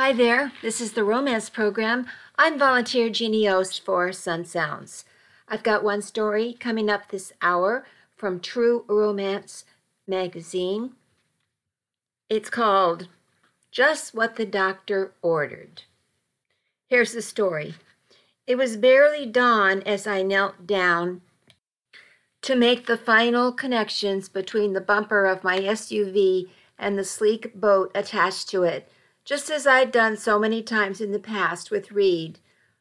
Hi there, this is the Romance Program. I'm volunteer Jeannie Ost for Sun Sounds. I've got one story coming up this hour from True Romance magazine. It's called Just What the Doctor Ordered. Here's the story. It was barely dawn as I knelt down to make the final connections between the bumper of my SUV and the sleek boat attached to it, just as I'd done so many times in the past with Reed.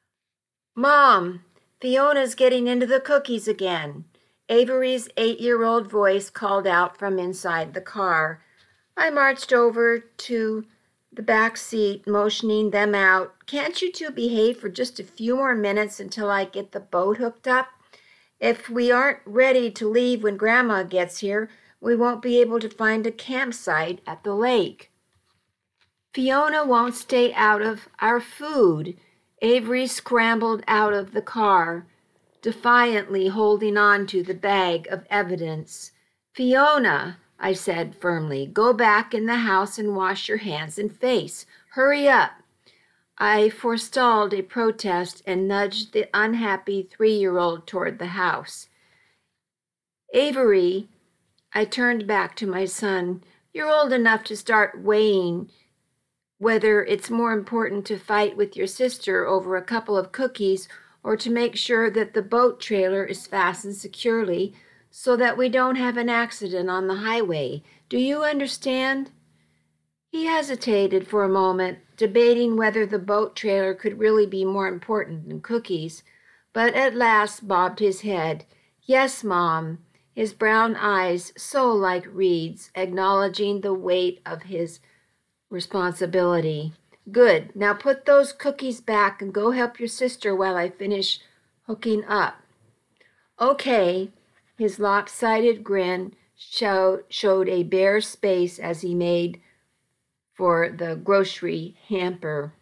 "Mom, Fiona's getting into the cookies again," Avery's 8-year-old voice called out from inside the car. I marched over to the back seat, motioning them out. "Can't you two behave for just a few more minutes until I get the boat hooked up? If we aren't ready to leave when Grandma gets here, we won't be able to find a campsite at the lake." "Fiona won't stay out of our food." Avery scrambled out of the car, defiantly holding on to the bag of evidence. "Fiona," I said firmly, "go back in the house and wash your hands and face. Hurry up." I forestalled a protest and nudged the unhappy 3-year-old toward the house. "Avery," I turned back to my son, "you're old enough to start weighing whether it's more important to fight with your sister over a couple of cookies or to make sure that the boat trailer is fastened securely so that we don't have an accident on the highway. Do you understand?" He hesitated for a moment, debating whether the boat trailer could really be more important than cookies, but at last bobbed his head. "Yes, Mom," his brown eyes so like Reed's, acknowledging the weight of his responsibility. "Good. Now put those cookies back and go help your sister while I finish hooking up." "Okay." His lopsided grin showed a bare space as he made for the grocery hamper.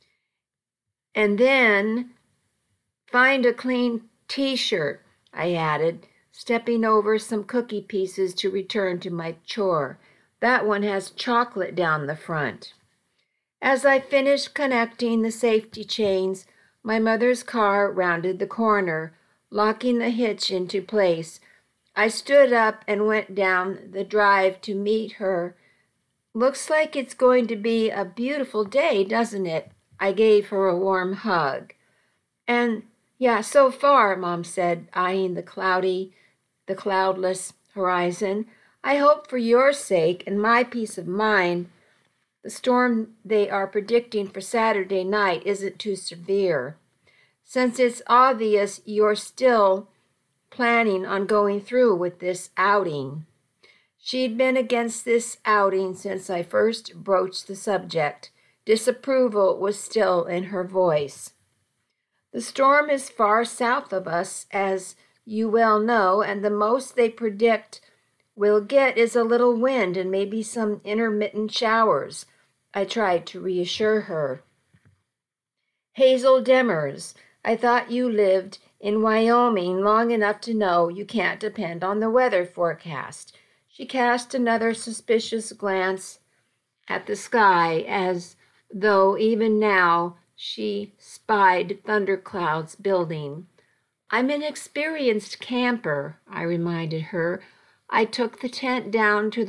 "And then find a clean t-shirt," I added, stepping over some cookie pieces to return to my chore. "That one has chocolate down the front." As I finished connecting the safety chains, my mother's car rounded the corner, locking the hitch into place. I stood up and went down the drive to meet her. "Looks like it's going to be a beautiful day, doesn't it?" I gave her a warm hug. "And yeah, so far," Mom said, eyeing the cloudless horizon. "I hope for your sake and my peace of mind the storm they are predicting for Saturday night isn't too severe, since it's obvious you're still planning on going through with this outing." She'd been against this outing since I first broached the subject. Disapproval was still in her voice. "The storm is far south of us, as you well know, and the most they predict we'll get is a little wind and maybe some intermittent showers," I tried to reassure her. "Hazel Demers, I thought you lived in Wyoming long enough to know you can't depend on the weather forecast." She cast another suspicious glance at the sky, as though even now she spied thunderclouds building. "I'm an experienced camper," I reminded her. "I took the tent down to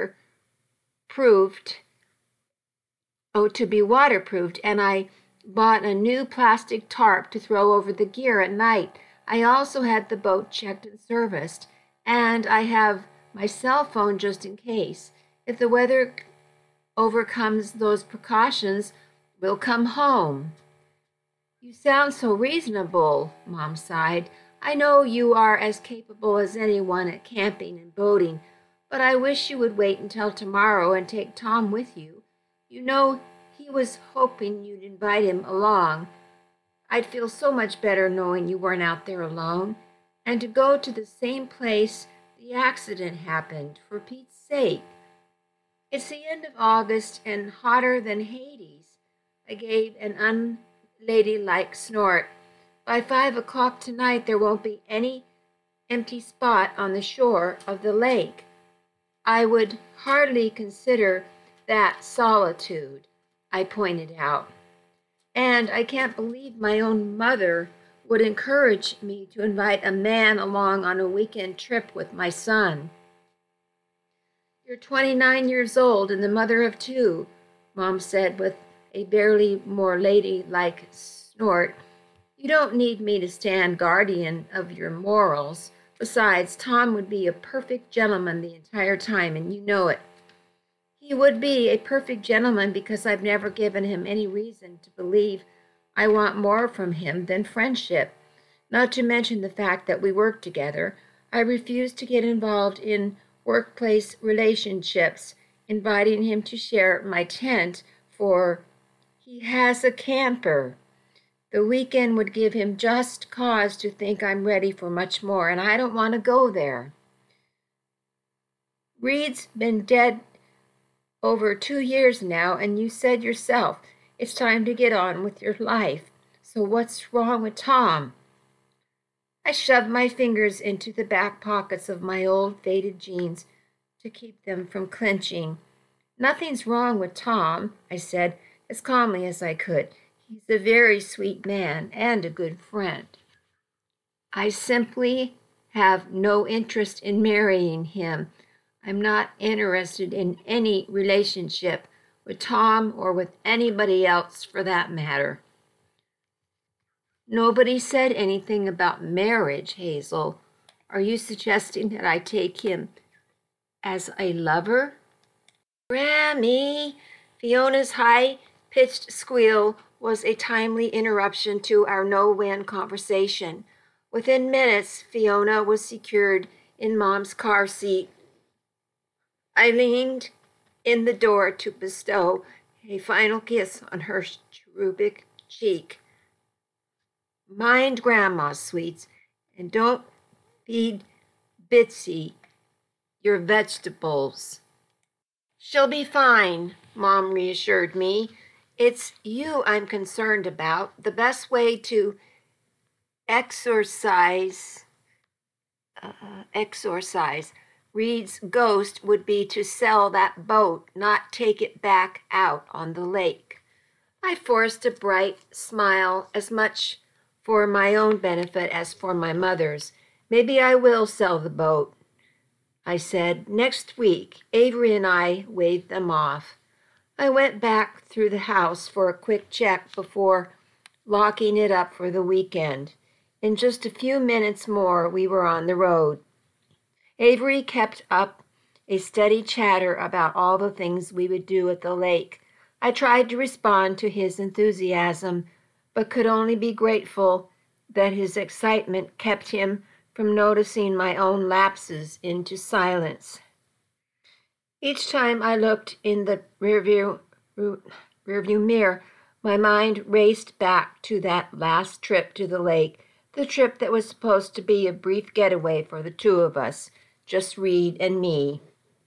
be waterproofed, and I bought a new plastic tarp to throw over the gear at night. I also had the boat checked and serviced, and I have my cell phone just in case. If the weather overcomes those precautions, we'll come home." "You sound so reasonable," Mom sighed. "I know you are as capable as anyone at camping and boating, but I wish you would wait until tomorrow and take Tom with you. You know, he was hoping you'd invite him along. I'd feel so much better knowing you weren't out there alone. And to go to the same place the accident happened, for Pete's sake. It's the end of August and hotter than Hades." I gave an unladylike snort. "By 5 o'clock tonight, there won't be any empty spot on the shore of the lake." "I would hardly consider that solitude." I pointed out. And I can't believe my own mother would encourage me to invite a man along on a weekend trip with my son. You're 29 years old and the mother of two, Mom said with a barely more ladylike snort. You don't need me to stand guardian of your morals. Besides, Tom would be a perfect gentleman the entire time, and you know it. He would be a perfect gentleman because I've never given him any reason to believe I want more from him than friendship, not to mention the fact that we work together. I refuse to get involved in workplace relationships, inviting him to share my tent, for he has a camper. The weekend would give him just cause to think I'm ready for much more, and I don't want to go there. Reed's been dead over 2 years now, and you said yourself it's time to get on with your life. So what's wrong with Tom? I shoved my fingers into the back pockets of my old faded jeans to keep them from clenching. Nothing's wrong with Tom, I said as calmly as I could. He's a very sweet man and a good friend. I simply have no interest in marrying him. I'm not interested in any relationship with Tom or with anybody else for that matter. Nobody said anything about marriage, Hazel. Are you suggesting that I take him as a lover? Grammy! Fiona's high-pitched squeal was a timely interruption to our no-win conversation. Within minutes, Fiona was secured in Mom's car seat. I leaned in the door to bestow a final kiss on her cherubic cheek. Mind Grandma's sweets, and don't feed Bitsy your vegetables. She'll be fine, Mom reassured me. It's you I'm concerned about. The best way to exorcise Reed's ghost would be to sell that boat, not take it back out on the lake. I forced a bright smile, as much for my own benefit as for my mother's. Maybe I will sell the boat, I said. Next week. Avery and I waved them off. I went back through the house for a quick check before locking it up for the weekend. In just a few minutes more, we were on the road. Avery kept up a steady chatter about all the things we would do at the lake. I tried to respond to his enthusiasm, but could only be grateful that his excitement kept him from noticing my own lapses into silence. Each time I looked in the rearview mirror, my mind raced back to that last trip to the lake, the trip that was supposed to be a brief getaway for the two of us, just Reed and me.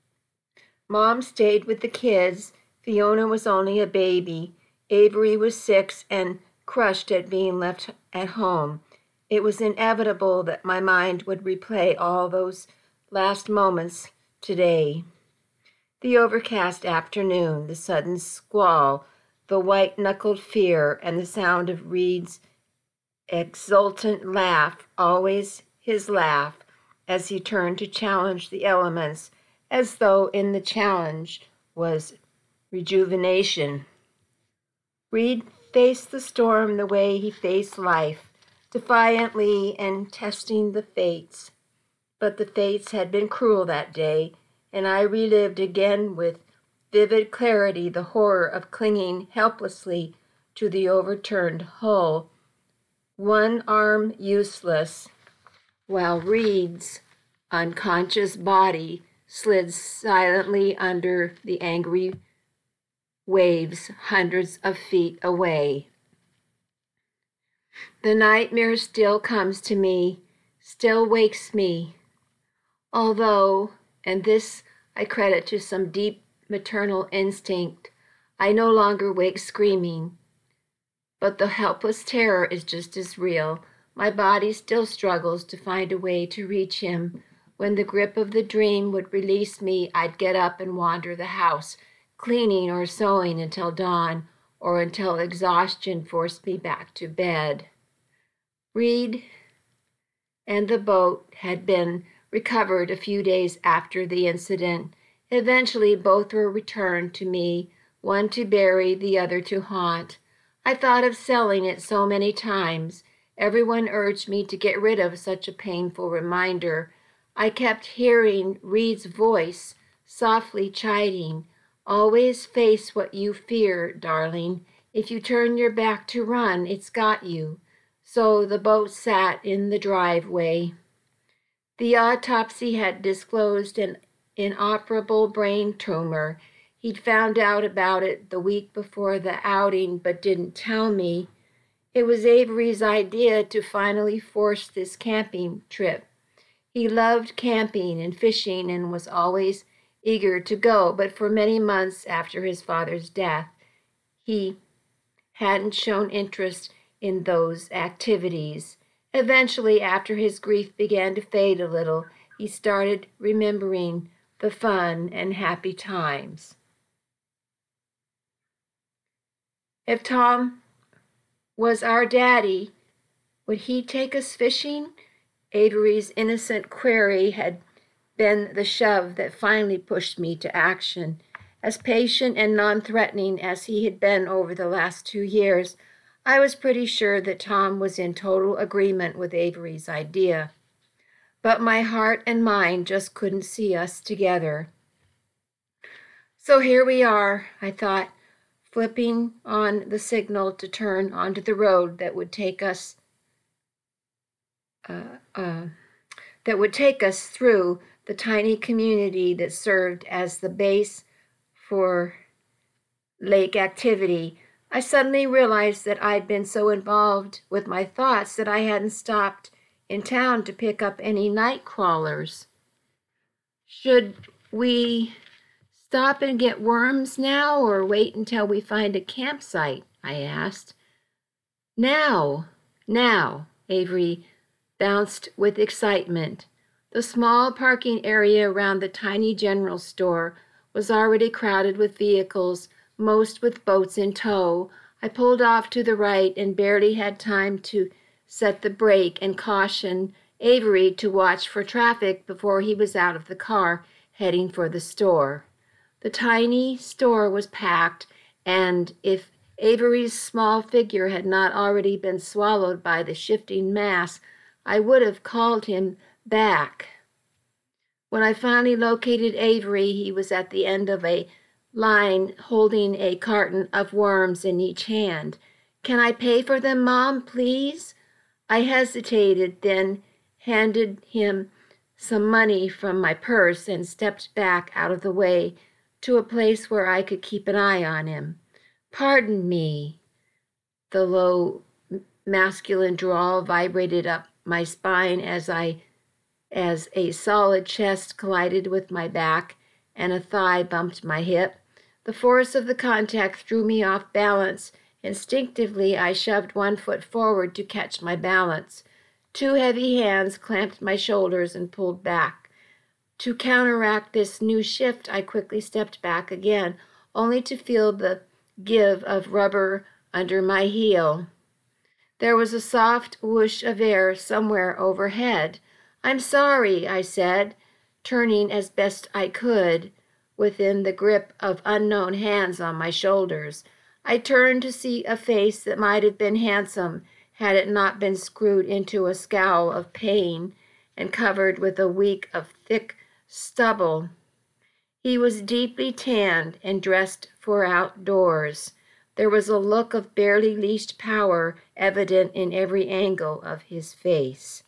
Mom stayed with the kids. Fiona was only a baby. Avery was 6 and crushed at being left at home. It was inevitable that my mind would replay all those last moments today. The overcast afternoon, the sudden squall, the white-knuckled fear, and the sound of Reed's exultant laugh, always his laugh, as he turned to challenge the elements, as though in the challenge was rejuvenation. Reed faced the storm the way he faced life, defiantly and testing the fates. But the fates had been cruel that day, and I relived again with vivid clarity the horror of clinging helplessly to the overturned hull, one arm useless, while Reed's unconscious body slid silently under the angry waves hundreds of feet away. The nightmare still comes to me, still wakes me, although, and this I credit to some deep maternal instinct, I no longer wake screaming. But the helpless terror is just as real. My body still struggles to find a way to reach him. When the grip of the dream would release me, I'd get up and wander the house, cleaning or sewing until dawn or until exhaustion forced me back to bed. Reed and the boat had been recovered a few days after the incident. Eventually, both were returned to me, one to bury, the other to haunt. I thought of selling it so many times. Everyone urged me to get rid of such a painful reminder. I kept hearing Reed's voice, softly chiding, "Always face what you fear, darling. If you turn your back to run, it's got you." So the boat sat in the driveway. The autopsy had disclosed an inoperable brain tumor. He'd found out about it the week before the outing, but didn't tell me. It was Avery's idea to finally force this camping trip. He loved camping and fishing and was always eager to go, but for many months after his father's death, he hadn't shown interest in those activities. Eventually, after his grief began to fade a little, he started remembering the fun and happy times. If Tom was our daddy, would he take us fishing? Avery's innocent query had been the shove that finally pushed me to action. As patient and non-threatening as he had been over the last 2 years, I was pretty sure that Tom was in total agreement with Avery's idea. But my heart and mind just couldn't see us together. So here we are, I thought, flipping on the signal to turn onto the road that would take us through the tiny community that served as the base for lake activity. I suddenly realized that I'd been so involved with my thoughts that I hadn't stopped in town to pick up any night crawlers. Should we stop and get worms now or wait until we find a campsite? I asked. Now, Avery bounced with excitement. The small parking area around the tiny general store was already crowded with vehicles, most with boats in tow. I pulled off to the right and barely had time to set the brake and caution Avery to watch for traffic before he was out of the car, heading for the store. The tiny store was packed, and if Avery's small figure had not already been swallowed by the shifting mass, I would have called him back. When I finally located Avery, he was at the end of a line holding a carton of worms in each hand. "Can I pay for them, Mom, please?" I hesitated, then handed him some money from my purse and stepped back out of the way to a place where I could keep an eye on him. "Pardon me." The low, masculine drawl vibrated up my spine as a solid chest collided with my back and a thigh bumped my hip. The force of the contact threw me off balance. Instinctively, I shoved one foot forward to catch my balance. 2 heavy hands clamped my shoulders and pulled back. To counteract this new shift, I quickly stepped back again, only to feel the give of rubber under my heel. There was a soft whoosh of air somewhere overhead. "I'm sorry," I said, turning as best I could within the grip of unknown hands on my shoulders. I turned to see a face that might have been handsome had it not been screwed into a scowl of pain and covered with a week of thick stubble. He was deeply tanned and dressed for outdoors. There was a look of barely leashed power evident in every angle of his face.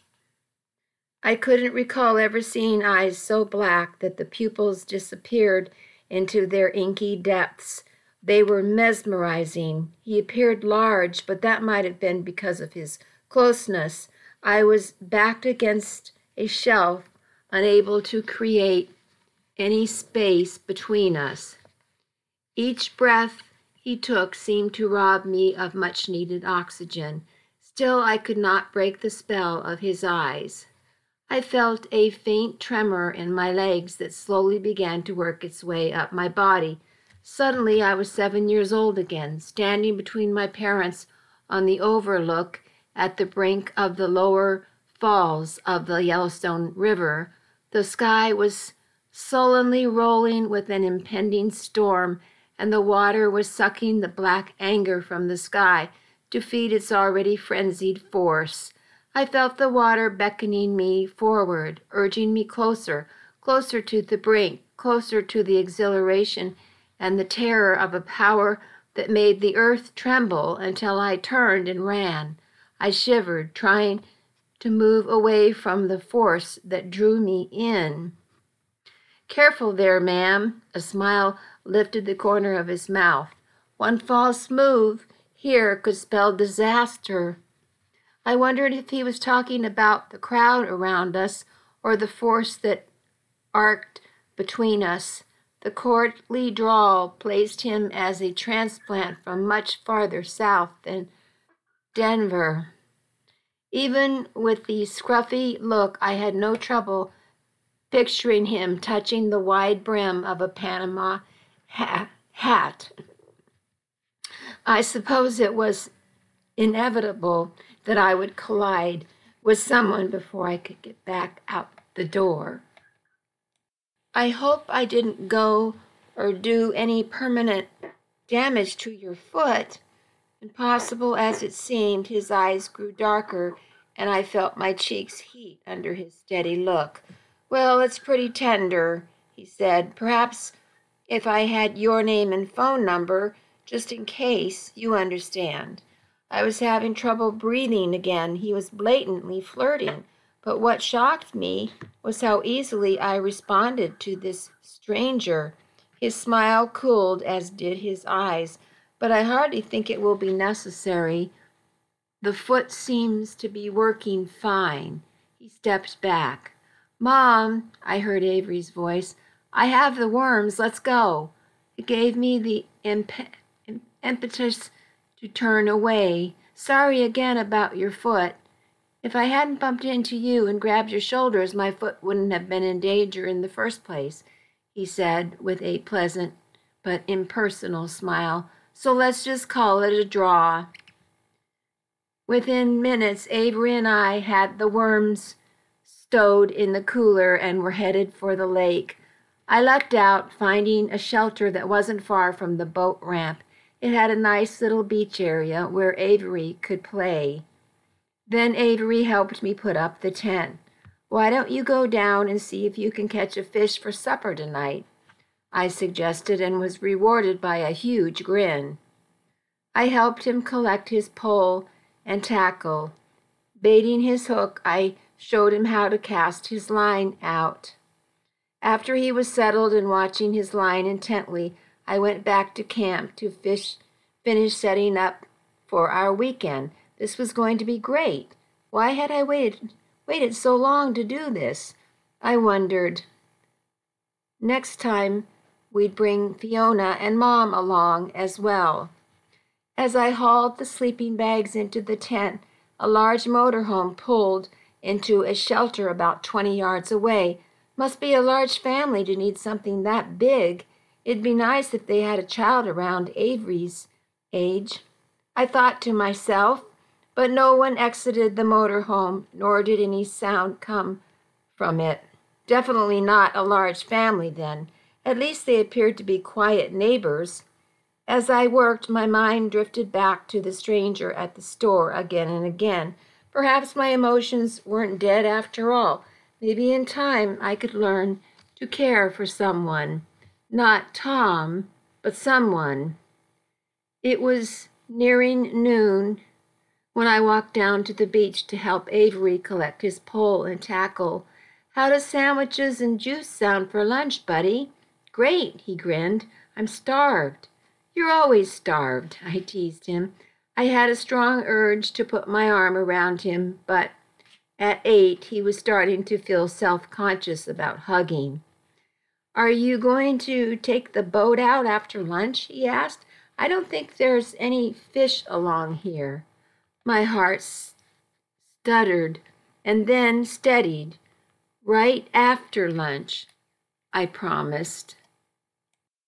I couldn't recall ever seeing eyes so black that the pupils disappeared into their inky depths. They were mesmerizing. He appeared large, but that might have been because of his closeness. I was backed against a shelf, unable to create any space between us. Each breath he took seemed to rob me of much-needed oxygen. Still, I could not break the spell of his eyes. I felt a faint tremor in my legs that slowly began to work its way up my body. Suddenly I was 7 years old again, standing between my parents on the overlook at the brink of the lower falls of the Yellowstone River. The sky was sullenly rolling with an impending storm, and the water was sucking the black anger from the sky to feed its already frenzied force. I felt the water beckoning me forward, urging me closer, closer to the brink, closer to the exhilaration and the terror of a power that made the earth tremble until I turned and ran. I shivered, trying to move away from the force that drew me in. "Careful there, ma'am." A smile lifted the corner of his mouth. "One false move here could spell disaster." I wondered if he was talking about the crowd around us or the force that arced between us. The courtly drawl placed him as a transplant from much farther south than Denver. Even with the scruffy look, I had no trouble picturing him touching the wide brim of a Panama hat. I suppose it was inevitable that I would collide with someone before I could get back out the door. "I hope I didn't go or do any permanent damage to your foot." Impossible as it seemed, his eyes grew darker, and I felt my cheeks heat under his steady look. "Well, it's pretty tender," he said. "Perhaps if I had your name and phone number, just in case, you understand." I was having trouble breathing again. He was blatantly flirting. But what shocked me was how easily I responded to this stranger. His smile cooled, as did his eyes, but I hardly think it will be necessary. The foot seems to be working fine. He stepped back. "Mom," I heard Avery's voice, "I have the worms. Let's go." It gave me the impetus to turn away. "Sorry again about your foot. If I hadn't bumped into you and grabbed your shoulders, my foot wouldn't have been in danger in the first place," he said with a pleasant but impersonal smile. "So let's just call it a draw." Within minutes, Avery and I had the worms stowed in the cooler and were headed for the lake. I lucked out, finding a shelter that wasn't far from the boat ramp. It had a nice little beach area where Avery could play. Then Avery helped me put up the tent. "Why don't you go down and see if you can catch a fish for supper tonight?" I suggested, and was rewarded by a huge grin. I helped him collect his pole and tackle. Baiting his hook, I showed him how to cast his line out. After he was settled and watching his line intently, I went back to camp to finish setting up for our weekend. This was going to be great. Why had I waited so long to do this? I wondered. Next time, we'd bring Fiona and Mom along as well. As I hauled the sleeping bags into the tent, a large motorhome pulled into a shelter about 20 yards away. Must be a large family to need something that big. It'd be nice if they had a child around Avery's age, I thought to myself, but no one exited the motorhome, nor did any sound come from it. Definitely not a large family, then. At least they appeared to be quiet neighbors. As I worked, my mind drifted back to the stranger at the store again and again. Perhaps my emotions weren't dead after all. Maybe in time I could learn to care for someone. Not Tom, but someone. It was nearing noon when I walked down to the beach to help Avery collect his pole and tackle. "How do sandwiches and juice sound for lunch, buddy?" "Great," he grinned. "I'm starved." "You're always starved," I teased him. I had a strong urge to put my arm around him, but at 8 he was starting to feel self-conscious about hugging. "Are you going to take the boat out after lunch?" he asked. "I don't think there's any fish along here." My heart stuttered and then steadied. "Right after lunch," I promised.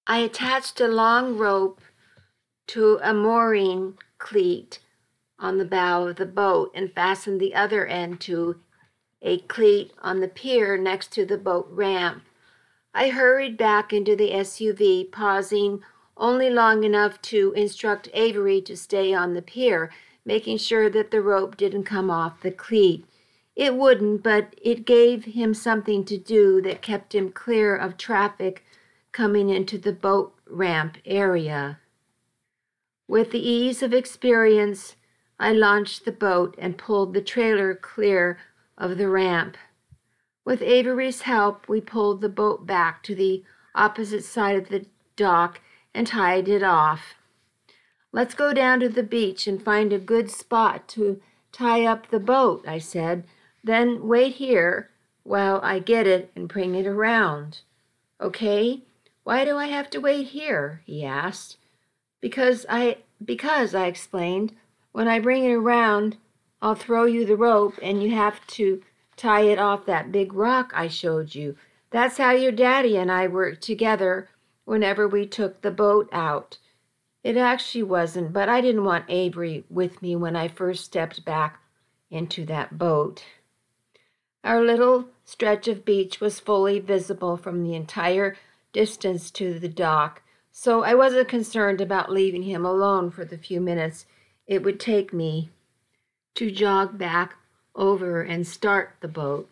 I attached a long rope to a mooring cleat on the bow of the boat and fastened the other end to a cleat on the pier next to the boat ramp. I hurried back into the SUV, pausing only long enough to instruct Avery to stay on the pier, making sure that the rope didn't come off the cleat. It wouldn't, but it gave him something to do that kept him clear of traffic coming into the boat ramp area. With the ease of experience, I launched the boat and pulled the trailer clear of the ramp. With Avery's help, we pulled the boat back to the opposite side of the dock and tied it off. "Let's go down to the beach and find a good spot to tie up the boat," I said. "Then wait here while I get it and bring it around." "Okay? Why do I have to wait here?" he asked. Because I explained. "When I bring it around, I'll throw you the rope and you have to tie it off that big rock I showed you. That's how your daddy and I worked together whenever we took the boat out." It actually wasn't, but I didn't want Avery with me when I first stepped back into that boat. Our little stretch of beach was fully visible from the entire distance to the dock, so I wasn't concerned about leaving him alone for the few minutes it would take me to jog back over and start the boat.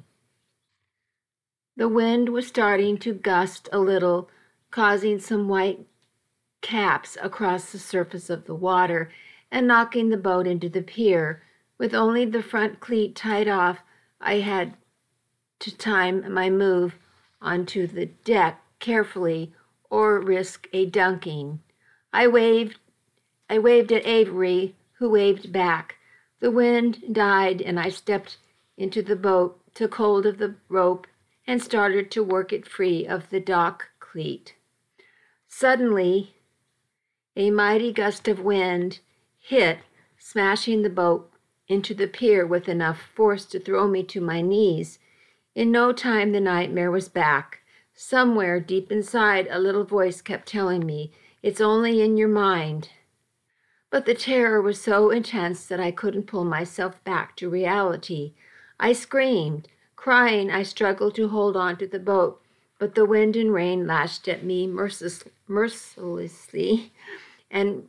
The wind was starting to gust a little, causing some white caps across the surface of the water and knocking the boat into the pier. With only the front cleat tied off, I had to time my move onto the deck carefully or risk a dunking. I waved at Avery, who waved back. The wind died and I stepped into the boat, took hold of the rope, and started to work it free of the dock cleat. Suddenly, a mighty gust of wind hit, smashing the boat into the pier with enough force to throw me to my knees. In no time, the nightmare was back. Somewhere deep inside, a little voice kept telling me, "It's only in your mind." But the terror was so intense that I couldn't pull myself back to reality. I screamed. Crying, I struggled to hold on to the boat, but the wind and rain lashed at me mercilessly, and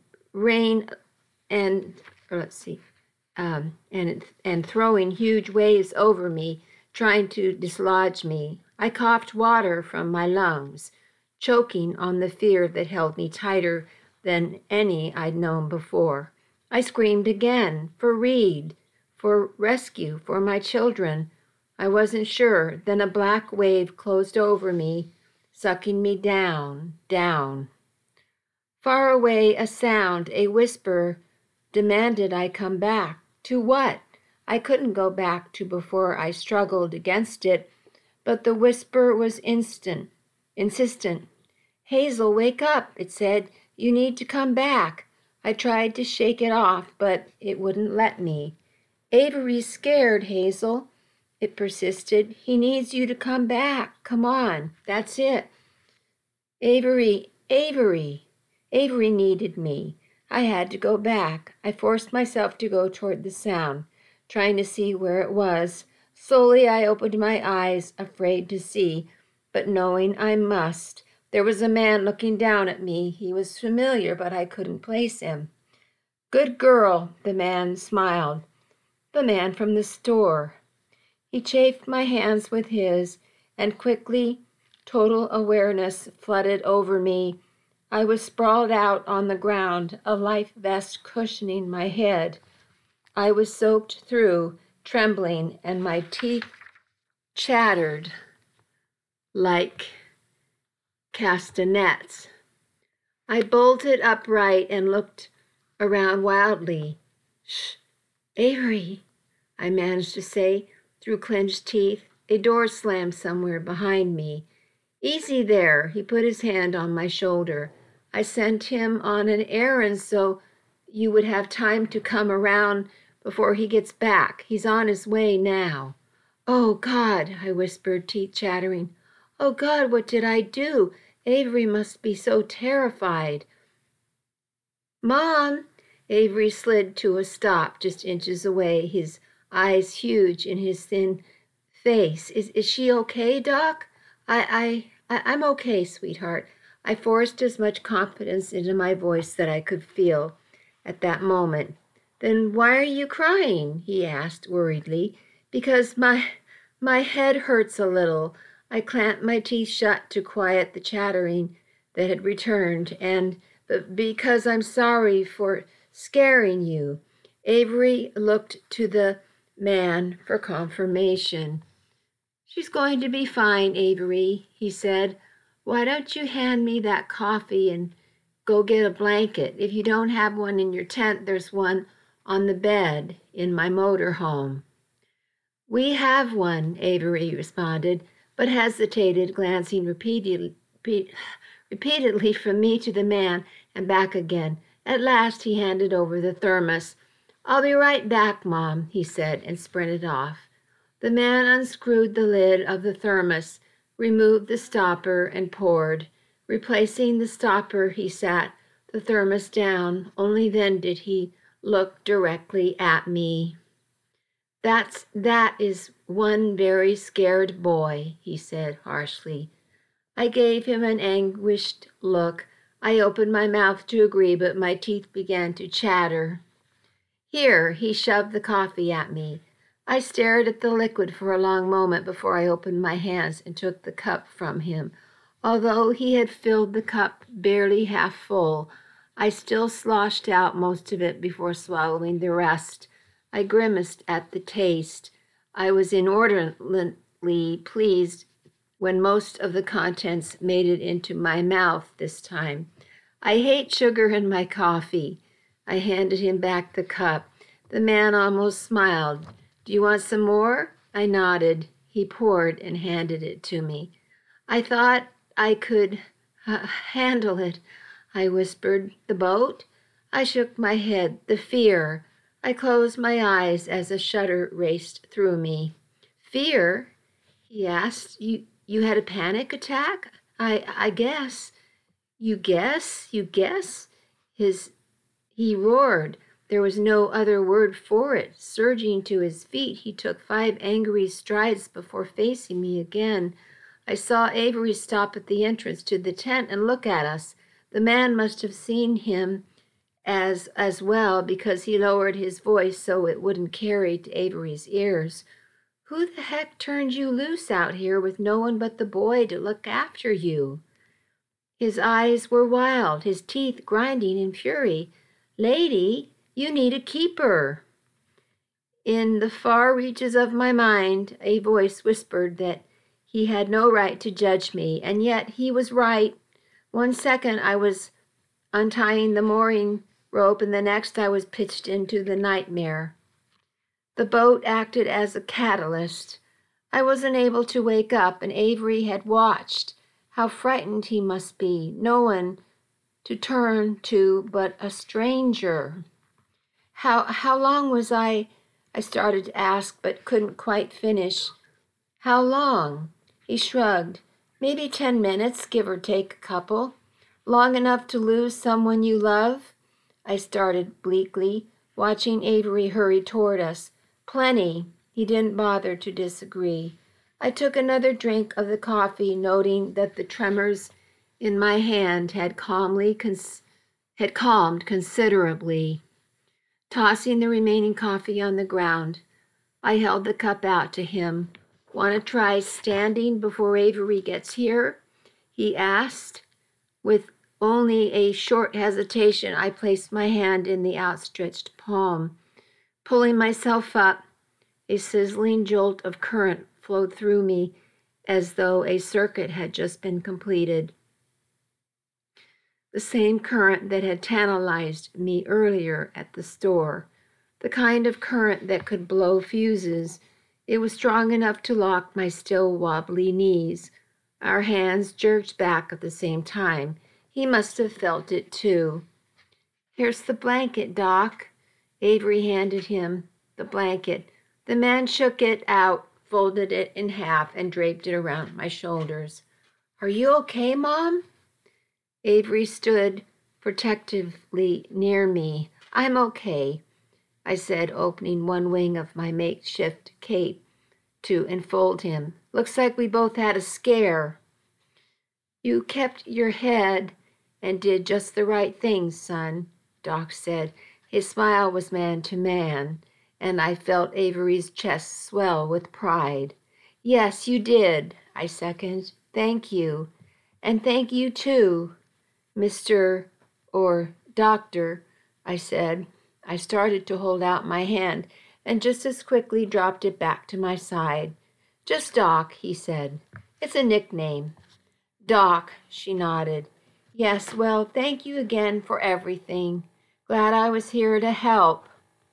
throwing huge waves over me, trying to dislodge me. I coughed water from my lungs, choking on the fear that held me tighter than any I'd known before. I screamed again, for Reed, for rescue, for my children. I wasn't sure. Then a black wave closed over me, sucking me down, down. Far away, a sound, a whisper, demanded I come back. To what? I couldn't go back to before I struggled against it, but the whisper was insistent. "Hazel, wake up," it said. "You need to come back." I tried to shake it off, but it wouldn't let me. "Avery's scared, Hazel," it persisted. "He needs you to come back. Come on, that's it." Avery needed me. I had to go back. I forced myself to go toward the sound, trying to see where it was. Slowly I opened my eyes, afraid to see, but knowing I must. There was a man looking down at me. He was familiar, but I couldn't place him. "Good girl," the man smiled. The man from the store. He chafed my hands with his, and quickly, total awareness flooded over me. I was sprawled out on the ground, a life vest cushioning my head. I was soaked through, trembling, and my teeth chattered like castanets. I bolted upright and looked around wildly. "Shh, Avery," I managed to say through clenched teeth. A door slammed somewhere behind me. "Easy there," he put his hand on my shoulder. "I sent him on an errand so you would have time to come around before he gets back. He's on his way now." "Oh, God," I whispered, teeth chattering. "Oh, God, what did I do?" Avery must be so terrified. Mom! Avery slid to a stop just inches away, his eyes huge in his thin face. Is she okay, Doc? I'm okay, sweetheart. I forced as much confidence into my voice that I could feel at that moment. Then why are you crying? He asked worriedly. Because my head hurts a little. I clamped my teeth shut to quiet the chattering that had returned, and because I'm sorry for scaring you. Avery looked to the man for confirmation. She's going to be fine, Avery, he said. Why don't you hand me that coffee and go get a blanket? If you don't have one in your tent, there's one on the bed in my motor home. We have one, Avery responded, but hesitated, glancing repeatedly from me to the man and back again. At last he handed over the thermos. I'll be right back, Mom, he said, and sprinted off. The man unscrewed the lid of the thermos, removed the stopper, and poured. Replacing the stopper, he sat the thermos down. Only then did he look directly at me. That is one very scared boy, he said harshly. I gave him an anguished look. I opened my mouth to agree, but my teeth began to chatter. Here, he shoved the coffee at me. I stared at the liquid for a long moment before I opened my hands and took the cup from him. Although he had filled the cup barely half full, I still sloshed out most of it before swallowing the rest. I grimaced at the taste. I was inordinately pleased when most of the contents made it into my mouth this time. I hate sugar in my coffee. I handed him back the cup. The man almost smiled. Do you want some more? I nodded. He poured and handed it to me. I thought I could handle it, I whispered. The boat? I shook my head. The fear. I closed my eyes as a shudder raced through me. Fear? He asked. You had a panic attack? I guess. You guess? You guess? He roared. There was no other word for it. Surging to his feet, he took 5 angry strides before facing me again. I saw Avery stop at the entrance to the tent and look at us. The man must have seen him as well because he lowered his voice so it wouldn't carry to Avery's ears. Who the heck turned you loose out here with no one but the boy to look after you? His eyes were wild, his teeth grinding in fury. Lady, you need a keeper. In the far reaches of my mind, a voice whispered that he had no right to judge me, and yet he was right. 1 second I was untying the mooring rope, and the next I was pitched into the nightmare. The boat acted as a catalyst. I wasn't able to wake up, and Avery had watched. How frightened he must be. No one to turn to but a stranger. How long was I started to ask, but couldn't quite finish. How long? He shrugged. Maybe 10 minutes, give or take a couple. Long enough to lose someone you love? I started bleakly, watching Avery hurry toward us. Plenty. He didn't bother to disagree. I took another drink of the coffee, noting that the tremors in my hand had calmed considerably. Tossing the remaining coffee on the ground, I held the cup out to him. Want to try standing before Avery gets here? He asked. With only a short hesitation, I placed my hand in the outstretched palm. Pulling myself up, a sizzling jolt of current flowed through me as though a circuit had just been completed. The same current that had tantalized me earlier at the store. The kind of current that could blow fuses. It was strong enough to lock my still wobbly knees. Our hands jerked back at the same time. He must have felt it too. Here's the blanket, Doc. Avery handed him the blanket. The man shook it out, folded it in half, and draped it around my shoulders. Are you okay, Mom? Avery stood protectively near me. I'm okay, I said, opening one wing of my makeshift cape to enfold him. Looks like we both had a scare. You kept your head and did just the right thing, son, Doc said. His smile was man to man, and I felt Avery's chest swell with pride. Yes, you did, I seconded. Thank you. And thank you, too, Mr. or Doctor, I said. I started to hold out my hand and just as quickly dropped it back to my side. Just Doc, he said. It's a nickname. Doc, she nodded. Yes, well, thank you again for everything. Glad I was here to help.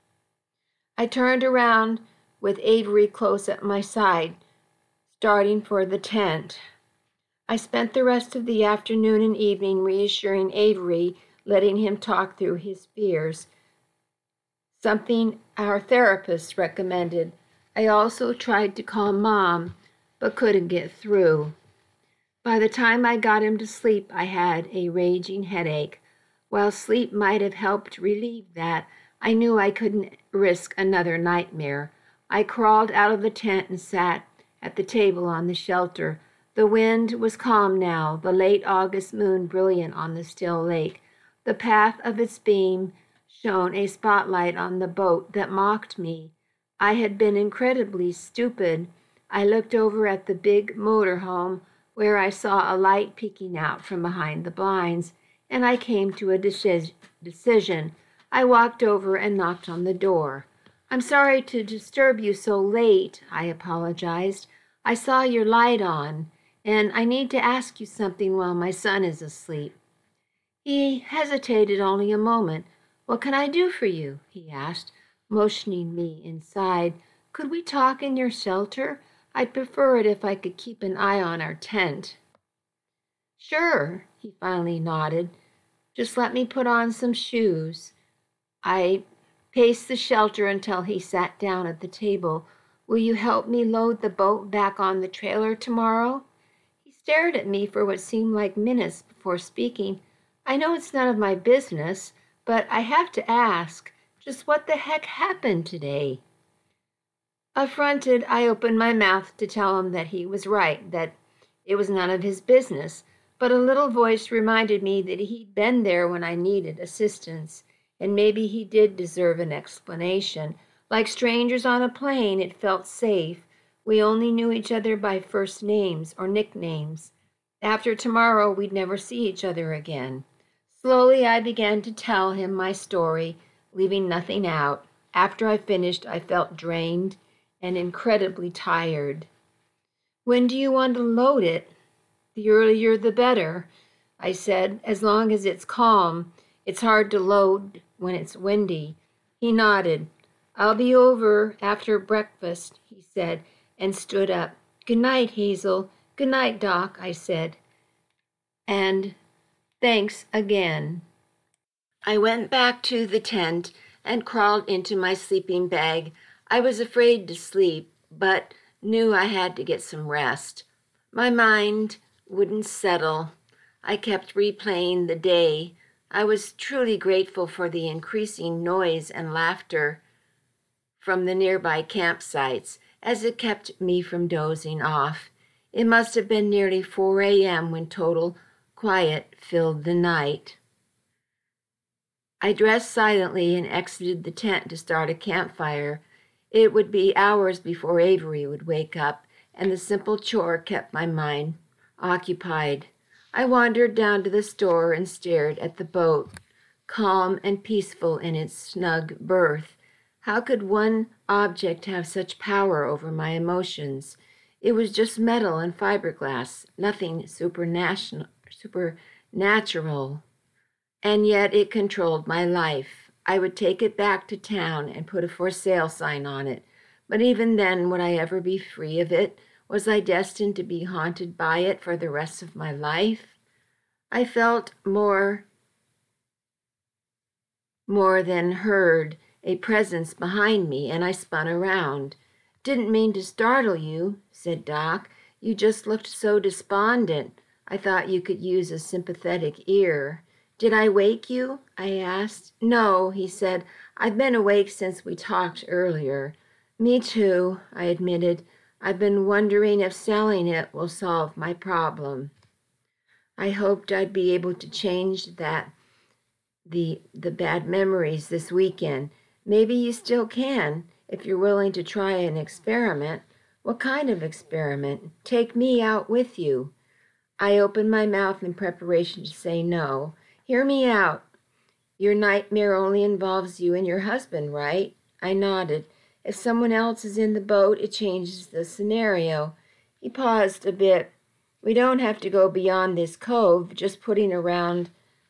I turned around with Avery close at my side, starting for the tent. I spent the rest of the afternoon and evening reassuring Avery, letting him talk through his fears, something our therapist recommended. I also tried to call Mom, but couldn't get through. By the time I got him to sleep, I had a raging headache. While sleep might have helped relieve that, I knew I couldn't risk another nightmare. I crawled out of the tent and sat at the table on the shelter. The wind was calm now, the late August moon brilliant on the still lake. The path of its beam shone a spotlight on the boat that mocked me. I had been incredibly stupid. I looked over at the big motorhome where I saw a light peeking out from behind the blinds, and I came to a decision. I walked over and knocked on the door. I'm sorry to disturb you so late, I apologized. I saw your light on, and I need to ask you something while my son is asleep. He hesitated only a moment. What can I do for you? He asked, motioning me inside. Could we talk in your shelter? I'd prefer it if I could keep an eye on our tent. Sure, he finally nodded. Just let me put on some shoes. I paced the shelter until he sat down at the table. Will you help me load the boat back on the trailer tomorrow? He stared at me for what seemed like minutes before speaking. I know it's none of my business, but I have to ask, just what the heck happened today? Affronted, I opened my mouth to tell him that he was right, that it was none of his business, but a little voice reminded me that he'd been there when I needed assistance, and maybe he did deserve an explanation. Like strangers on a plane, it felt safe. We only knew each other by first names or nicknames. After tomorrow, we'd never see each other again. Slowly, I began to tell him my story, leaving nothing out. After I finished, I felt drained and incredibly tired. When do you want to load it? The earlier the better, I said, as long as it's calm. It's hard to load when it's windy. He nodded. I'll be over after breakfast, he said, and stood up. Good night, Hazel. Good night, Doc, I said. And thanks again. I went back to the tent and crawled into my sleeping bag. I was afraid to sleep, but knew I had to get some rest. My mind wouldn't settle. I kept replaying the day. I was truly grateful for the increasing noise and laughter from the nearby campsites, as it kept me from dozing off. It must have been nearly 4 a.m. when total quiet filled the night. I dressed silently and exited the tent to start a campfire. It would be hours before Avery would wake up, and the simple chore kept my mind occupied. I wandered down to the store and stared at the boat, calm and peaceful in its snug berth. How could one object have such power over my emotions? It was just metal and fiberglass, nothing supernatural, and yet it controlled my life. I would take it back to town and put a for sale sign on it, but even then, would I ever be free of it? Was I destined to be haunted by it for the rest of my life? I felt more than heard a presence behind me, and I spun around. Didn't mean to startle you, said Doc. You just looked so despondent. I thought you could use a sympathetic ear. Did I wake you? I asked. No, he said. I've been awake since we talked earlier. Me too, I admitted. I've been wondering if selling it will solve my problem. I hoped I'd be able to change the bad memories this weekend. Maybe you still can if you're willing to try an experiment. What kind of experiment? Take me out with you. I opened my mouth in preparation to say no. Hear me out. Your nightmare only involves you and your husband, right? I nodded. If someone else is in the boat, it changes the scenario. He paused a bit. We don't have to go beyond this cove, just putter around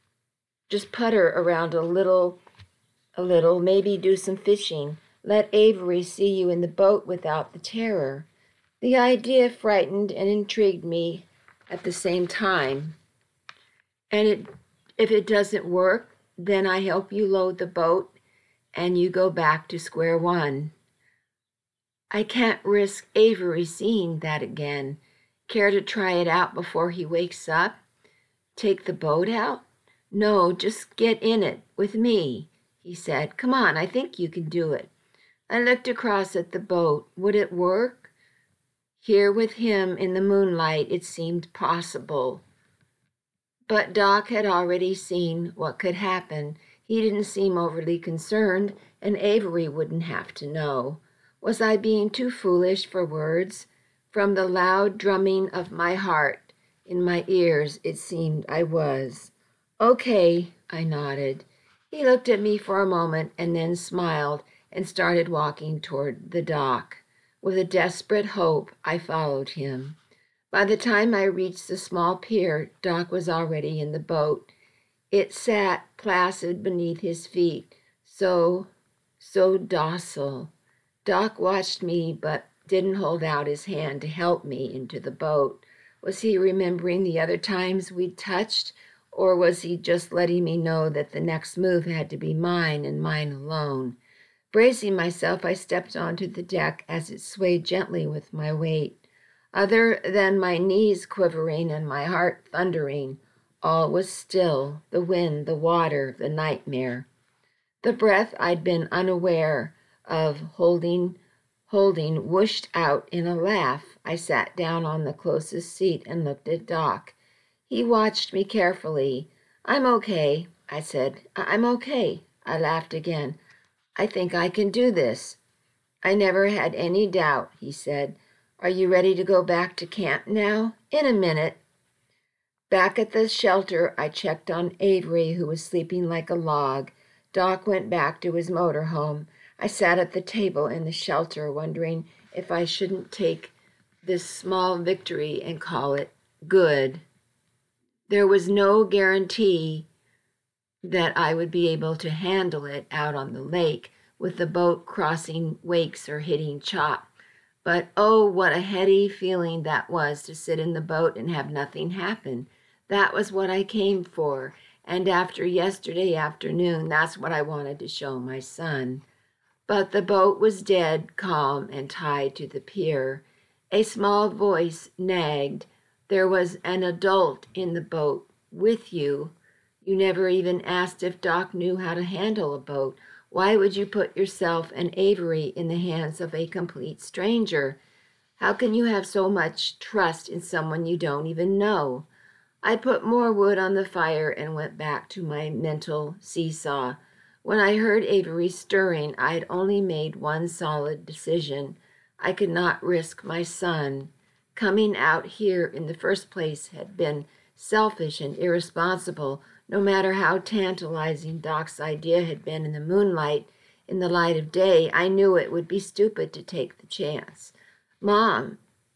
a little, maybe do some fishing. Let Avery see you in the boat without the terror. The idea frightened and intrigued me at the same time. And if it doesn't work, then I help you load the boat and you go back to square one. I can't risk Avery seeing that again. Care to try it out before he wakes up? Take the boat out? No, just get in it with me, he said. Come on, I think you can do it. I looked across at the boat. Would it work? Here with him in the moonlight, it seemed possible. But Doc had already seen what could happen. He didn't seem overly concerned, and Avery wouldn't have to know. Was I being too foolish for words? From the loud drumming of my heart in my ears, it seemed I was. Okay, I nodded. He looked at me for a moment and then smiled and started walking toward the dock. With a desperate hope, I followed him. By the time I reached the small pier, Doc was already in the boat. It sat placid beneath his feet, so docile. Doc watched me, but didn't hold out his hand to help me into the boat. Was he remembering the other times we'd touched, or was he just letting me know that the next move had to be mine and mine alone? Bracing myself, I stepped onto the deck as it swayed gently with my weight. Other than my knees quivering and my heart thundering, all was still, the wind, the water, the nightmare. The breath I'd been unaware of holding whooshed out in a laugh. I sat down on the closest seat and looked at Doc. He watched me carefully. I'm okay, I said. I'm okay. I laughed again. I think I can do this. I never had any doubt, he said. Are you ready to go back to camp now? In a minute. Back at the shelter, I checked on Avery, who was sleeping like a log. Doc went back to his motorhome. I sat at the table in the shelter, wondering if I shouldn't take this small victory and call it good. There was no guarantee that I would be able to handle it out on the lake with the boat crossing wakes or hitting chop. But oh, what a heady feeling that was to sit in the boat and have nothing happen. That was what I came for. And after yesterday afternoon, that's what I wanted to show my son. But the boat was dead, calm, and tied to the pier. A small voice nagged. There was an adult in the boat with you. You never even asked if Doc knew how to handle a boat. Why would you put yourself and Avery in the hands of a complete stranger? How can you have so much trust in someone you don't even know? I put more wood on the fire and went back to my mental seesaw. When I heard Avery stirring, I had only made one solid decision. I could not risk my son. Coming out here in the first place had been selfish and irresponsible, no matter how tantalizing Doc's idea had been in the moonlight. In the light of day, I knew it would be stupid to take the chance. Mom,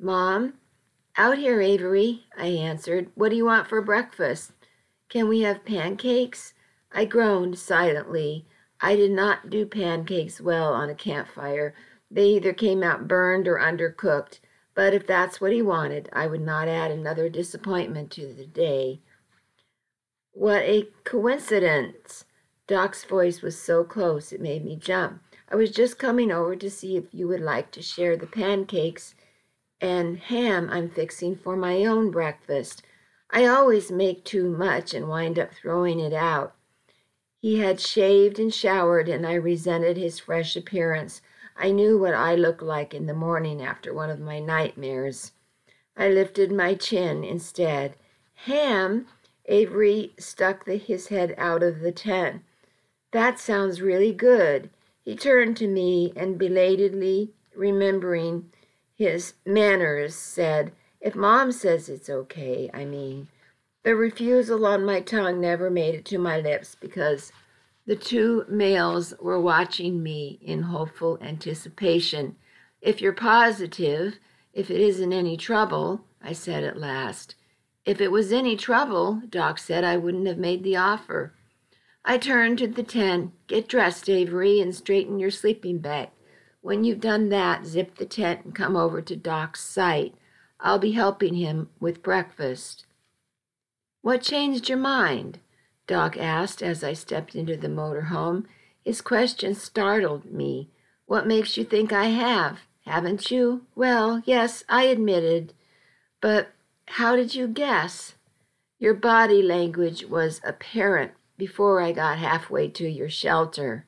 out here, Avery, I answered. What do you want for breakfast? Can we have pancakes? I groaned silently. I did not do pancakes well on a campfire. They either came out burned or undercooked. But if that's what he wanted, I would not add another disappointment to the day. What a coincidence! Doc's voice was so close it made me jump. I was just coming over to see if you would like to share the pancakes and ham I'm fixing for my own breakfast. I always make too much and wind up throwing it out. He had shaved and showered, and I resented his fresh appearance. I knew what I looked like in the morning after one of my nightmares. I lifted my chin instead. Ham, Avery stuck his head out of the tent. That sounds really good. He turned to me and belatedly, remembering his manners, said, If Mom says it's okay, I mean. The refusal on my tongue never made it to my lips because the two males were watching me in hopeful anticipation. If you're positive, if it isn't any trouble, I said at last. If it was any trouble, Doc said, I wouldn't have made the offer. I turned to the tent. Get dressed, Avery, and straighten your sleeping bag. When you've done that, zip the tent and come over to Doc's site. I'll be helping him with breakfast. What changed your mind? Doc asked as I stepped into the motorhome. His question startled me. What makes you think I have? Haven't you? Well, yes, I admitted. But how did you guess? Your body language was apparent before I got halfway to your shelter.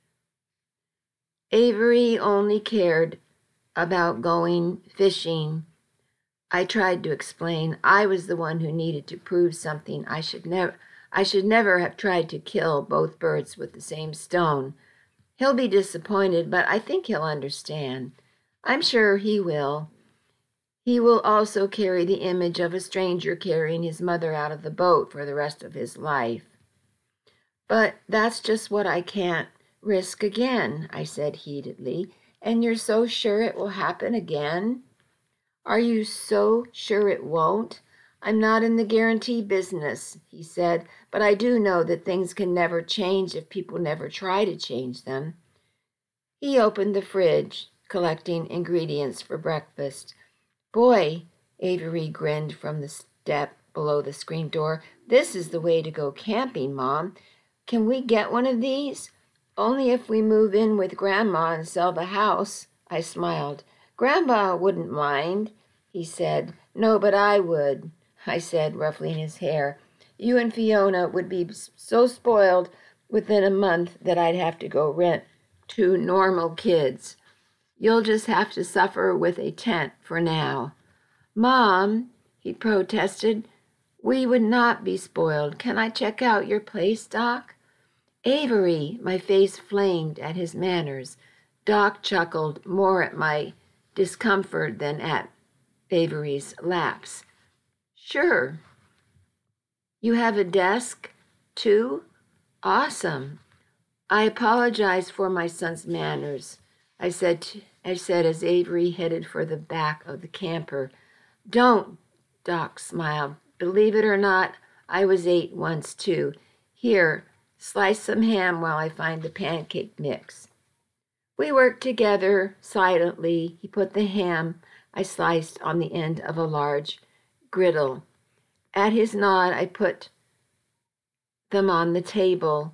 Avery only cared about going fishing. I tried to explain. I was the one who needed to prove something. I should never have tried to kill both birds with the same stone. He'll be disappointed, but I think he'll understand. I'm sure he will. He will also carry the image of a stranger carrying his mother out of the boat for the rest of his life. But that's just what I can't risk again, I said heatedly. And you're so sure it will happen again? Are you so sure it won't? I'm not in the guarantee business, he said, but I do know that things can never change if people never try to change them. He opened the fridge, collecting ingredients for breakfast. Boy, Avery grinned from the step below the screen door. This is the way to go camping, Mom. Can we get one of these? Only if we move in with Grandma and sell the house, I smiled. Grandma wouldn't mind, he said. No, but I would, I said, ruffling his hair. You and Fiona would be so spoiled within a month that I'd have to go rent 2 normal kids. You'll just have to suffer with a tent for now. Mom, he protested, we would not be spoiled. Can I check out your place, Doc? Avery, my face flamed at his manners. Doc chuckled more at my discomfort than at Avery's lapse. Sure. You have a desk, too? Awesome. I apologize for my son's manners, I said as Avery headed for the back of the camper. Don't, Doc smiled. Believe it or not, I was 8 once, too. Here, slice some ham while I find the pancake mix. We worked together silently. He put the ham I sliced on the end of a large griddle. At his nod, I put them on the table.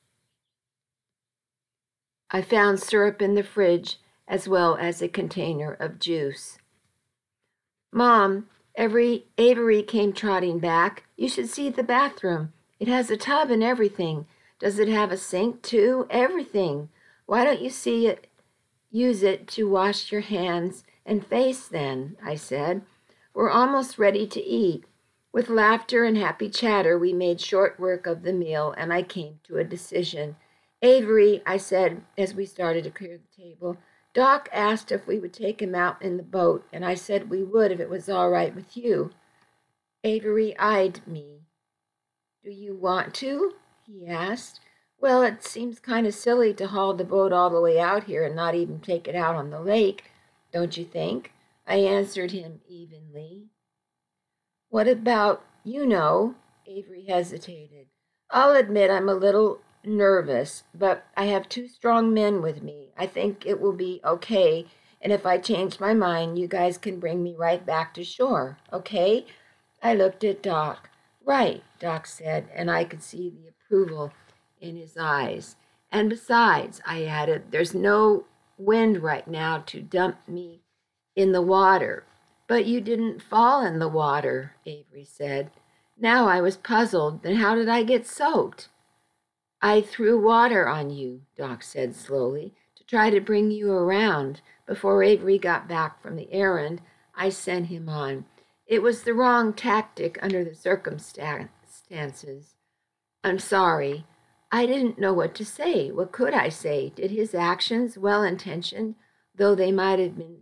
I found syrup in the fridge as well as a container of juice. Mom, Avery came trotting back. You should see the bathroom. It has a tub and everything. Does it have a sink too? Everything. Why don't you use it to wash your hands and face then? I said. We're almost ready to eat. With laughter and happy chatter, we made short work of the meal, and I came to a decision. Avery, I said as we started to clear the table, Doc asked if we would take him out in the boat, and I said we would if it was all right with you. Avery eyed me. Do you want to? He asked. Well, it seems kind of silly to haul the boat all the way out here and not even take it out on the lake, don't you think? I answered him evenly. What about, Avery hesitated. I'll admit I'm a little nervous, but I have 2 strong men with me. I think it will be okay, and if I change my mind, you guys can bring me right back to shore, okay? I looked at Doc. Right, Doc said, and I could see the approval in his eyes. And besides, I added, there's no wind right now to dump me in the water. But you didn't fall in the water, Avery said. Now I was puzzled. Then how did I get soaked? I threw water on you, Doc said slowly, to try to bring you around. Before Avery got back from the errand, I sent him on. It was the wrong tactic under the circumstances. I'm sorry. I didn't know what to say. What could I say? Did his actions, well-intentioned, though they might have been,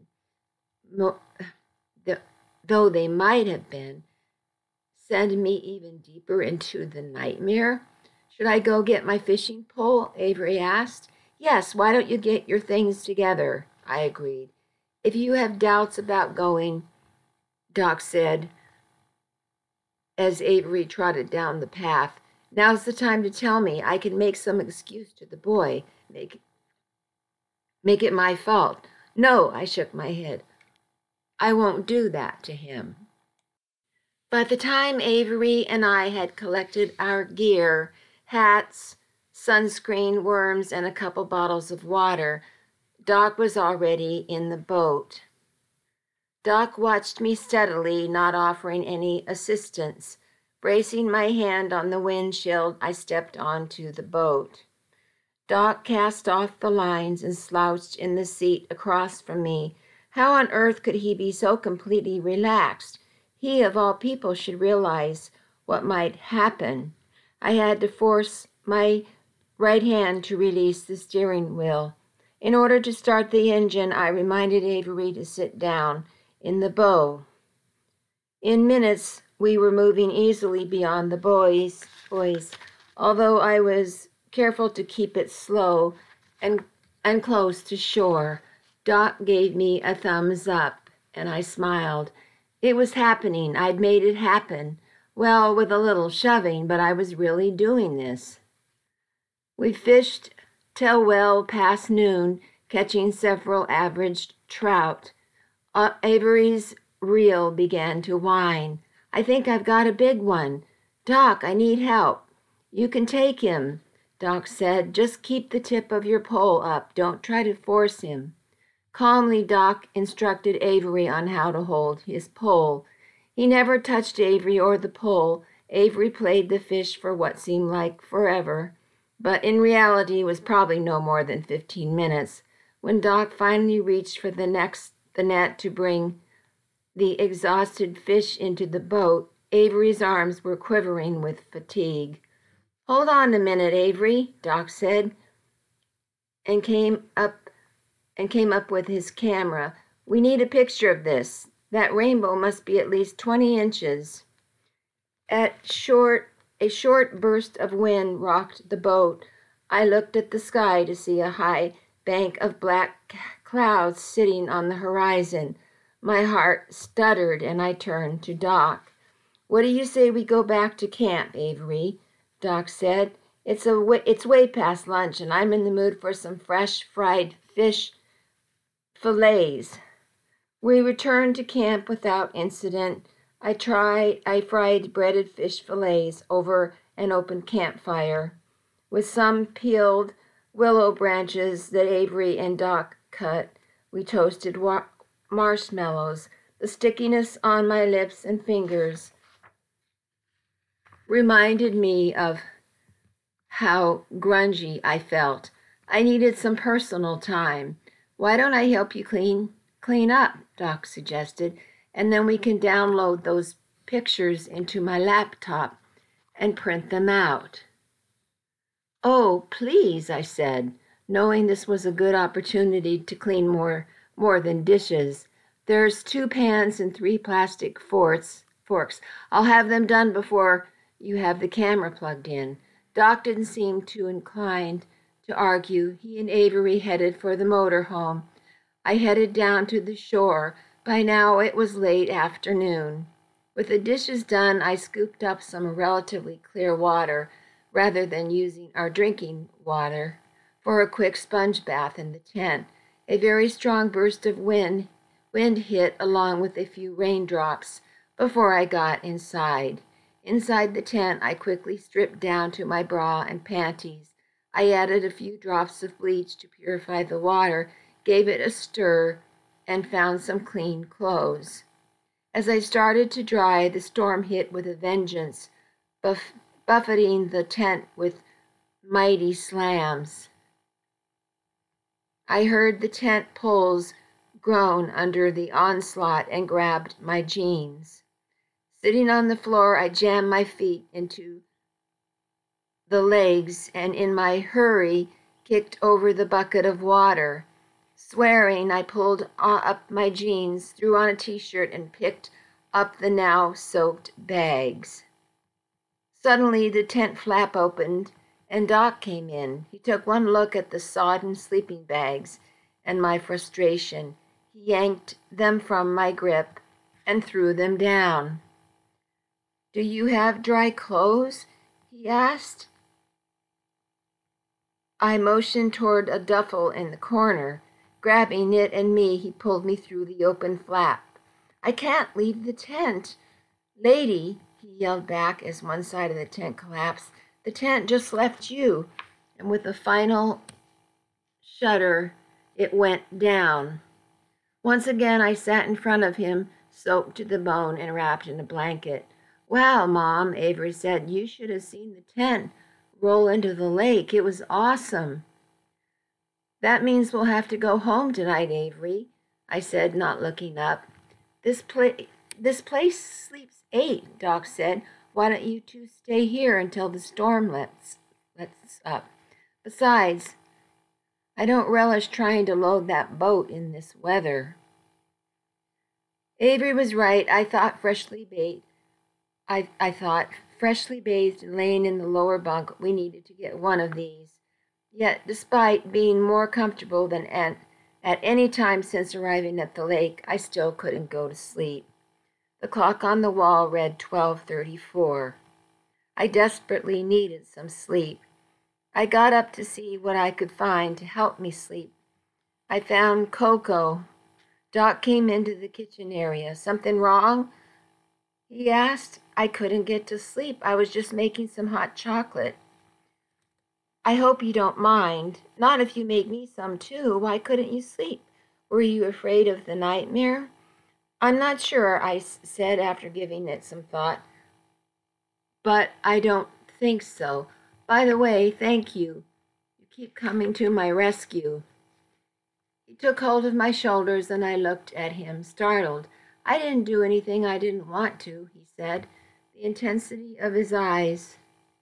though they might have been, send me even deeper into the nightmare? Should I go get my fishing pole? Avery asked. Yes, why don't you get your things together? I agreed. If you have doubts about going, Doc said as Avery trotted down the path, now's the time to tell me. I can make some excuse to the boy. Make it my fault. No, I shook my head. I won't do that to him. By the time Avery and I had collected our gear, hats, sunscreen, worms, and a couple bottles of water, Doc was already in the boat. Doc watched me steadily, not offering any assistance. Bracing my hand on the windshield, I stepped onto the boat. Doc cast off the lines and slouched in the seat across from me. How on earth could he be so completely relaxed? He, of all people, should realize what might happen. I had to force my right hand to release the steering wheel. In order to start the engine, I reminded Avery to sit down in the bow. In minutes, we were moving easily beyond the buoys, although I was careful to keep it slow and close to shore. Doc gave me a thumbs up, and I smiled. It was happening. I'd made it happen. Well, with a little shoving, but I was really doing this. We fished till well past noon, catching several average trout. Avery's reel began to whine. I think I've got a big one. Doc, I need help. You can take him, Doc said. Just keep the tip of your pole up. Don't try to force him. Calmly, Doc instructed Avery on how to hold his pole. He never touched Avery or the pole. Avery played the fish for what seemed like forever, but in reality was probably no more than 15 minutes. When Doc finally reached for the net to bring the exhausted fish into the boat, Avery's arms were quivering with fatigue. Hold on a minute, Avery, Doc said, and came up with his camera. We need a picture of this. That rainbow must be at least 20 inches. A short burst of wind rocked the boat. I looked at the sky to see a high bank of black clouds sitting on the horizon. My heart stuttered, and I turned to Doc. What do you say we go back to camp, Avery? Doc said. It's way past lunch, and I'm in the mood for some fresh fried fish fillets. We returned to camp without incident. I fried breaded fish fillets over an open campfire with some peeled willow branches that Avery and Doc cut. We toasted marshmallows. The stickiness on my lips and fingers reminded me of how grungy I felt. I needed some personal time. Why don't I help you clean up, Doc suggested, and then we can download those pictures into my laptop and print them out. Oh, please, I said, knowing this was a good opportunity to clean more than dishes. There's 2 pans and 3 plastic forks. I'll have them done before you have the camera plugged in. Doc didn't seem too inclined to argue. He and Avery headed for the motorhome. I headed down to the shore. By now it was late afternoon. With the dishes done, I scooped up some relatively clear water rather than using our drinking water for a quick sponge bath in the tent. A very strong burst of wind hit along with a few raindrops before I got inside. Inside the tent, I quickly stripped down to my bra and panties. I added a few drops of bleach to purify the water, gave it a stir, and found some clean clothes. As I started to dry, the storm hit with a vengeance, buffeting the tent with mighty slams. I heard the tent poles groan under the onslaught and grabbed my jeans. Sitting on the floor, I jammed my feet into the legs and in my hurry kicked over the bucket of water. Swearing, I pulled up my jeans, threw on a t-shirt, and picked up the now soaked bags. Suddenly, the tent flap opened, and Doc came in. He took one look at the sodden sleeping bags and my frustration. He yanked them from my grip and threw them down. "Do you have dry clothes?" he asked. I motioned toward a duffel in the corner. Grabbing it and me, he pulled me through the open flap. "I can't leave the tent." "Lady," he yelled back as one side of the tent collapsed, "the tent just left you." And with a final shudder, it went down. Once again, I sat in front of him, soaked to the bone and wrapped in a blanket. "Wow, Mom," Avery said, "you should have seen the tent roll into the lake. It was awesome." "That means we'll have to go home tonight, Avery," I said, not looking up. This place sleeps 8, Doc said. "Why don't you two stay here until the storm lets up? Besides, I don't relish trying to load that boat in this weather." Avery was right. I thought freshly bathed and laying in the lower bunk, we needed to get one of these. Yet, despite being more comfortable than at any time since arriving at the lake, I still couldn't go to sleep. The clock on the wall read 12:34. I desperately needed some sleep. I got up to see what I could find to help me sleep. I found cocoa. Doc came into the kitchen area. "Something wrong?" he asked. I couldn't get to sleep. I was just making some hot chocolate. "I hope you don't mind." "Not if you make me some too. Why couldn't you sleep? Were you afraid of the nightmare?" "I'm not sure," I said after giving it some thought. "But I don't think so. By the way, thank you. You keep coming to my rescue." He took hold of my shoulders and I looked at him, startled. "I didn't do anything I didn't want to," he said. The intensity of his eyes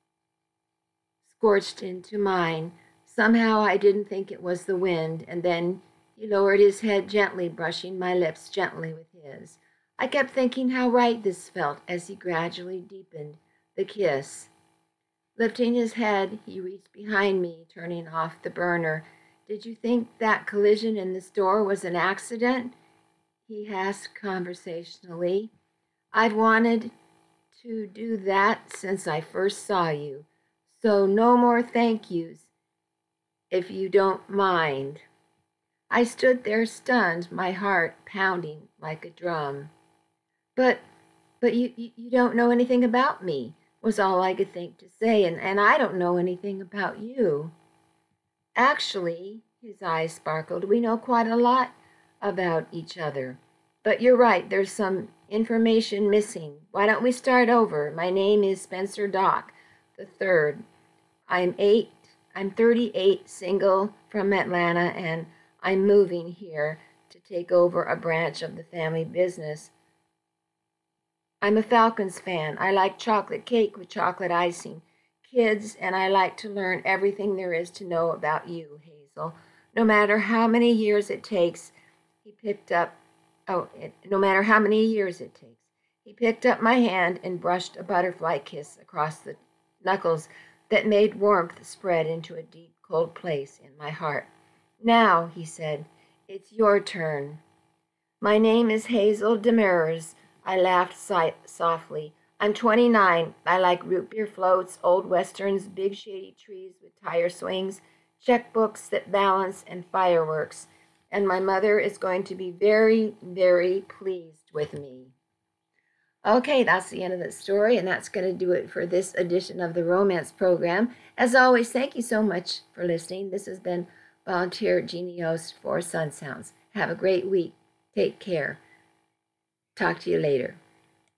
scorched into mine. Somehow I didn't think it was the wind, and then he lowered his head gently, brushing my lips gently with his. I kept thinking how right this felt as he gradually deepened the kiss. Lifting his head, he reached behind me, turning off the burner. "Did you think that collision in the store was an accident?" he asked conversationally. "I've wanted to do that since I first saw you. So no more thank yous, if you don't mind." I stood there stunned, my heart pounding like a drum. But you don't know anything about me," was all I could think to say, and I don't know anything about you. "Actually," his eyes sparkled, "we know quite a lot about each other. But you're right, there's some information missing. Why don't we start over? My name is Spencer Dock III. I'm 38, single, from Atlanta, and I'm moving here to take over a branch of the family business. I'm a Falcons fan. I like chocolate cake with chocolate icing, kids, and I like to learn everything there is to know about you, Hazel. No matter how many years it takes, no matter how many years it takes. He picked up my hand and brushed a butterfly kiss across the knuckles that made warmth spread into a deep, cold place in my heart. "Now," he said, "it's your turn." "My name is Hazel Demers." I laughed softly. "I'm 29. I like root beer floats, old westerns, big shady trees with tire swings, checkbooks that balance, and fireworks. And my mother is going to be very, very pleased with me." Okay, that's the end of the story, and that's going to do it for this edition of the Romance Program. As always, thank you so much for listening. This has been Volunteer Jeannie Yost for Sun Sounds. Have a great week. Take care. Talk to you later.